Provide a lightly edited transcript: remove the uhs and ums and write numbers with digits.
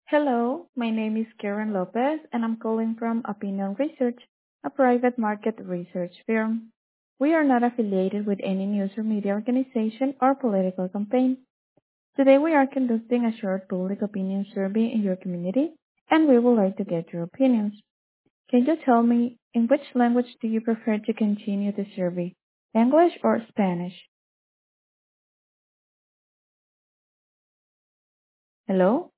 Hello, my name is Karen Lopez, and I'm calling from Opinion Research, a private market research firm. We are not affiliated with any news or media organization or political campaign. Today we are conducting a short public opinion survey in your community, and we would like to get your opinions. Can you tell me in which language do you prefer to continue the survey? English or Spanish? Hello?